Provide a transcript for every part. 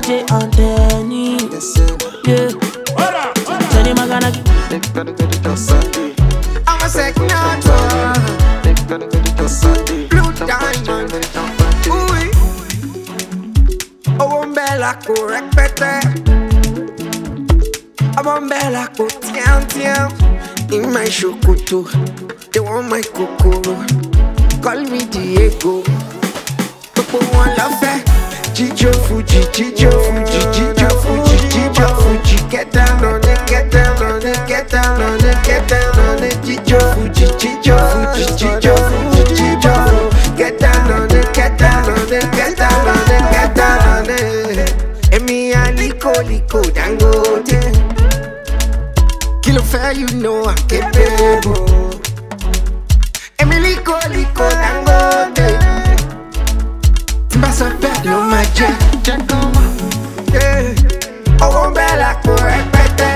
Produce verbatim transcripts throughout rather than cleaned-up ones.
chez Anthony. Yeah. Jenny Maganaki. I'm a second Blue Diamond. Oui. Oh, bella ko répété. I'm bella ko tiens tiens. In my shokoto, they want my kokoro. Call me Diego. Popo one love it. Jijo Fuji, Jijo Fuji, Jijo Fuji, Jijo Fuji. Get down on it, get down on it, get down on it, get down on it. Jijo Fuji, Jijo Fuji, Jijo Fuji, Jijo Fuji. Get down on it, get down on it, get down on it, get down on it. Emi aliko liko dangote. Kilo fair, you know I'm capable. Emi liko liko dangote. Timba pet no magic, check on my yeah. Oh, I'm bella ko répété.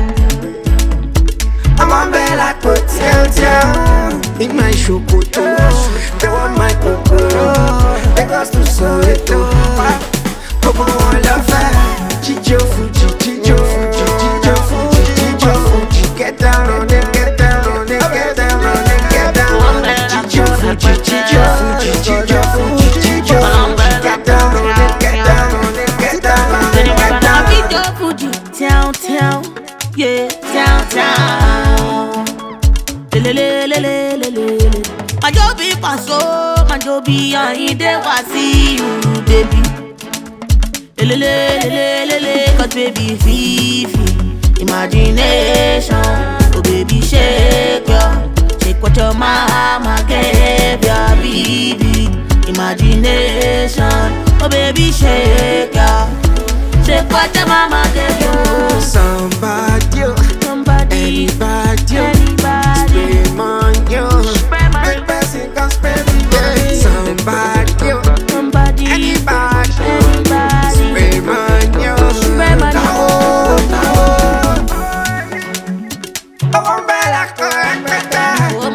I'm a bella ko tiens tiens. In my shokoto, they want my kokoro. They goes to Soweto. Popo one love it. Jijo Fuji, Jijo Fuji, Jijo Fuji, Jijo Fuji. Get down on it, get down on it, get down on it, get down on it. Jijo Fuji, Jijo Fuji, Jijo Fuji, Jijo Fuji. Get down on it, get down on it, get down on it, get down on it. Jijo Fuji, town town, yeah, town town. Le le le le le le le. Majobi Paso, Majobi Ayinde Wasiu, baby. Le le le le le le, cause baby Fifi, imagination. Oh baby shake your, shake what your mama gave ya, baby. Imagination. Oh baby shake your, shake what your mama gave you. Somebody, Somebody, anybody, anybody. spray man you. Spray man. Make person can spray me. Yeah. Somebody, Somebody, anybody, anybody. spray man you. Spray man you. Oh, oh, oh, I'm bella ko répété.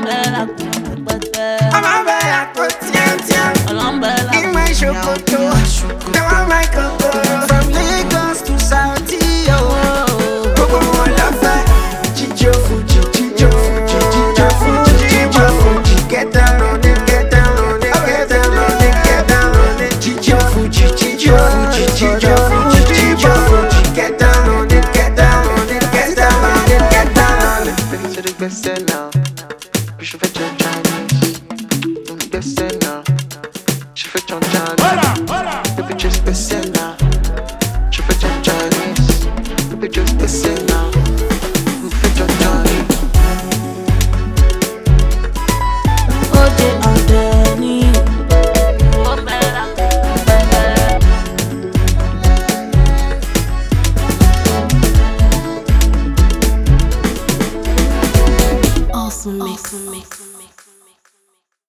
I'm a bella ko tiens tiens. In my shokoto, they want my kokoro. From Lagos to Saudi, oh. Popo one love it. Jijo Fuji, Jijo Fuji, Jijo Fuji, Jijo Fuji. Get down on it, get down on it, get down on it, get down on it. Jijo Fuji, Jijo Fuji, Jijo Fuji, Jijo Fuji. Get down on it, get down on it, get down on it, get down on it. Baby, c'est le best now. Puis je fais ton Chinese. Donc best now. Je fais ton Chinese. Baby, just best now. Je fais ton Chinese. Baby, just best now.